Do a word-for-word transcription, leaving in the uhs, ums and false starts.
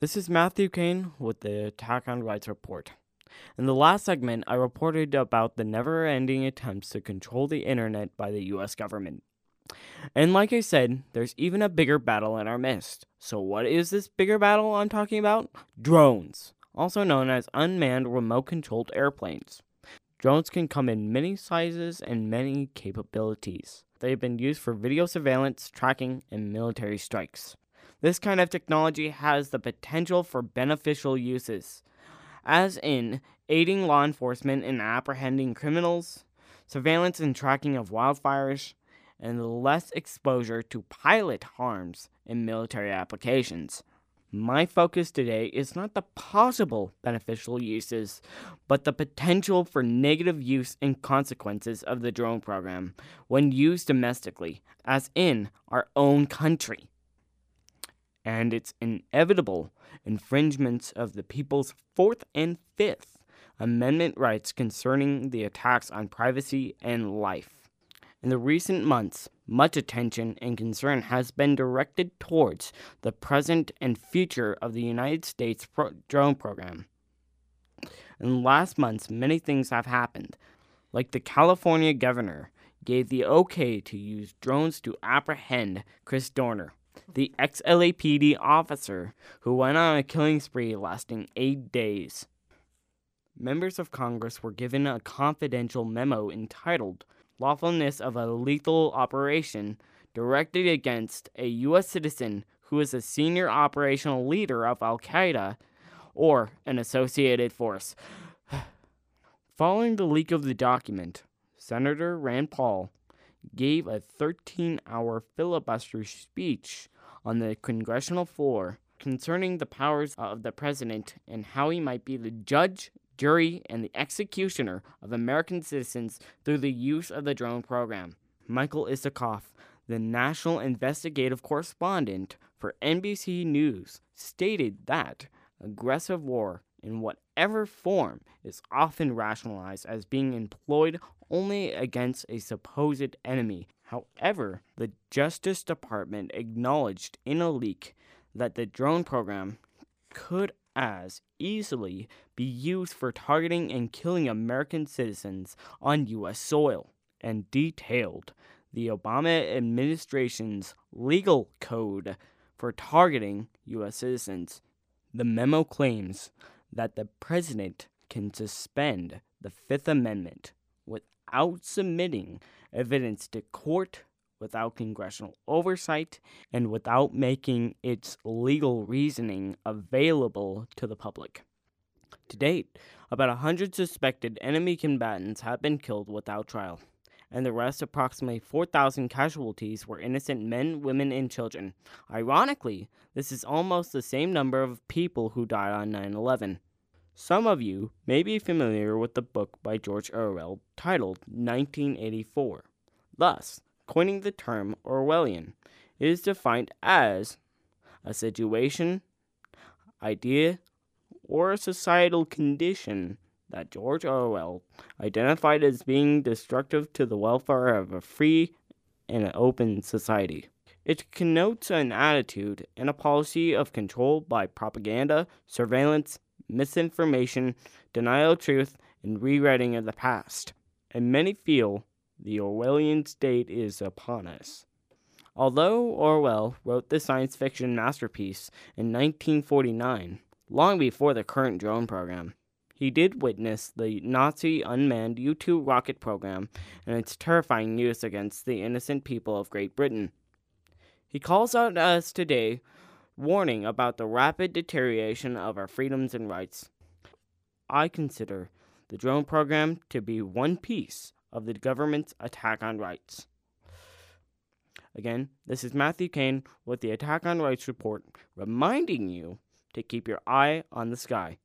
This is Matthew Kane with the Attack on Rights Report. In the last segment, I reported about the never-ending attempts to control the internet by the U S government. And like I said, there's even a bigger battle in our midst. So what is this bigger battle I'm talking about? Drones, also known as unmanned remote-controlled airplanes. Drones can come in many sizes and many capabilities. They've been used for video surveillance, tracking, and military strikes. This kind of technology has the potential for beneficial uses, as in aiding law enforcement in apprehending criminals, surveillance and tracking of wildfires, and less exposure to pilot harms in military applications. My focus today is not the possible beneficial uses, but the potential for negative use and consequences of the drone program when used domestically, as in our own country, and its inevitable infringements of the people's Fourth and Fifth Amendment rights concerning the attacks on privacy and life. In the recent months, much attention and concern has been directed towards the present and future of the United States pro- drone program. In last months, many things have happened, like the California governor gave the okay to use drones to apprehend Chris Dorner, the ex-L A P D officer who went on a killing spree lasting eight days. Members of Congress were given a confidential memo entitled Lawfulness of a Lethal Operation directed against a U S citizen who is a senior operational leader of Al-Qaeda or an associated force. Following the leak of the document, Senator Rand Paul gave a thirteen-hour filibuster speech on the congressional floor concerning the powers of the president and how he might be the judge, jury, and the executioner of American citizens through the use of the drone program. Michael Isikoff, the national investigative correspondent for N B C News, stated that aggressive war in whatever form is often rationalized as being employed only against a supposed enemy. However, the Justice Department acknowledged in a leak that the drone program could as easily be used for targeting and killing American citizens on U S soil, and detailed the Obama administration's legal code for targeting U S citizens. The memo claims that the president can suspend the Fifth Amendment without submitting evidence to court, without congressional oversight, and without making its legal reasoning available to the public. To date, about one hundred suspected enemy combatants have been killed without trial, and the rest, approximately four thousand casualties, were innocent men, women, and children. Ironically, this is almost the same number of people who died on nine eleven. Some of you may be familiar with the book by George Orwell titled nineteen eighty-four. Thus, coining the term Orwellian, it is defined as a situation, idea, or a societal condition that George Orwell identified as being destructive to the welfare of a free and open society. It connotes an attitude and a policy of control by propaganda, surveillance, misinformation, denial of truth, and rewriting of the past. And many feel the Orwellian state is upon us. Although Orwell wrote the science fiction masterpiece in nineteen forty-nine, long before the current drone program, he did witness the Nazi unmanned U two rocket program and its terrifying use against the innocent people of Great Britain. He calls out us today, warning about the rapid deterioration of our freedoms and rights. I consider the drone program to be one piece of the government's attack on rights. Again, this is Matthew Kane with the Attack on Rights Report, reminding you to keep your eye on the sky.